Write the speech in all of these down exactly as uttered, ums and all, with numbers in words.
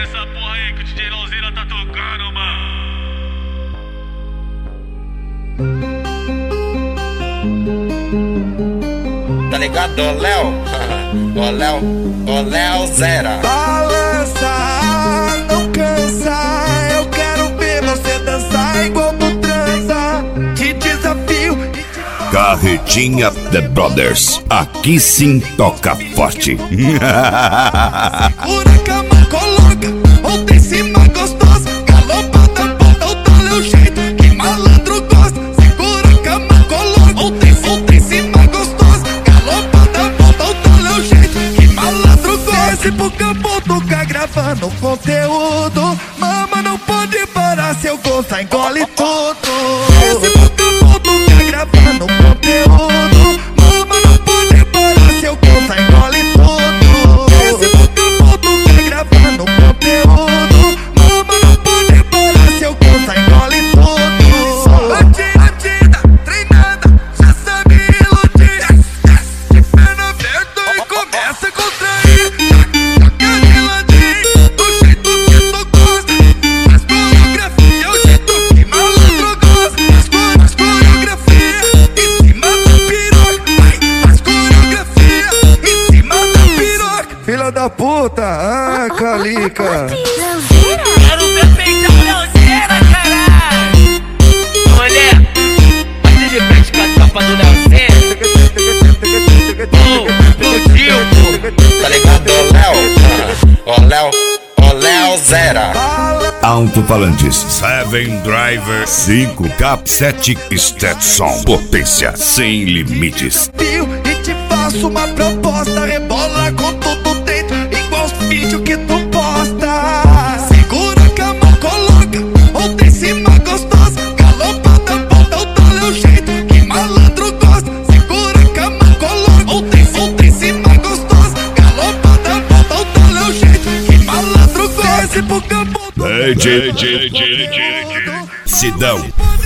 essa porra aí que o D J Lauzeira tá tocando, mano. Tá ligado, ô Léo? Ô Léo, ô Léo Zera. Balança, não cansa. Eu quero ver você dançar igual tu transa. Te desafio e te... Carretinha The Brothers. Aqui sim toca forte. Segura a cama, coloca. Ou em cima gostosa. Galopada, bota o tal é o jeito que malandro gosta. Segura a cama, coloca. Ou em cima gostosa. Galopada, bota o tal é o jeito que malandro gosta. Desce pro campo, toca gravando conteúdo. Mama, não pode parar, seu gosto engole tudo. Desce pro campo, toca gravando conteúdo. Mama, não pode parar, seu gosto engole tudo. Desce pro campo, toca gravando conteúdo. Mama, não pode parar, seu gosto engole tudo. Bandida, treinada, já sabe iludir. De perna aberta e começa a contrair. Joga de ladinho, do jeito que tu gosta. Faz coreografia, o jeito que malandro gosta. Faz coreografia em cima da piroca. Vai, faz coreografia em cima da piroca. Filha da puta, ah, calica. Quero ver peitar o Lauzeira, caralho. Mulher, bate de frente com a tropa do Lauzeira. Explodiu, Tá ligado, ô Léo? Ô Léo, ô Léo Zera. Alto-falantes Seven Driver cinco K sete Stetson. Potência sem limites. E te faço uma proposta. Rebola com tudo dentro, igual os vídeos que tu posta. Segura a cama, coloca. Ou em cima gostosa. Galopada, bota o tal é o jeito que malandro gosta. Segura a cama, coloca. Ou em cima gostosa. Galopada, bota o tal é o jeito que malandro gosta. Desce pro campo. D J, D J, D J, Sidão.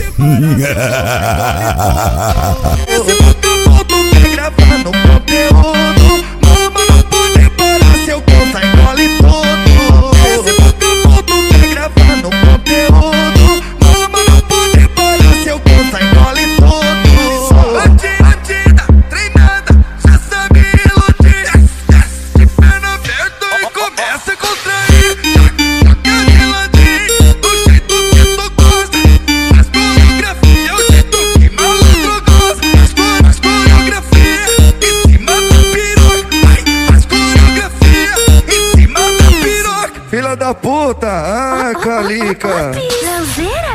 Esse campo, tu quer gravando conteúdo. Mama, não pode parar, seu gosto engole tudo. Esse campo, tu quer gravando conteúdo. Mama, não pode parar, seu gosto engole tudo. Bandida, treinada, já sabe iludir. De perna aberta e começa a contrair. Joga de ladinho, do jeito que tu gosta. Faz coreografia, o jeito que malandro gosta. Faz coreografia em cima da piroca. Vai, faz coreografia em cima da piroca. Filha da puta, ah, calica. Lauzeira.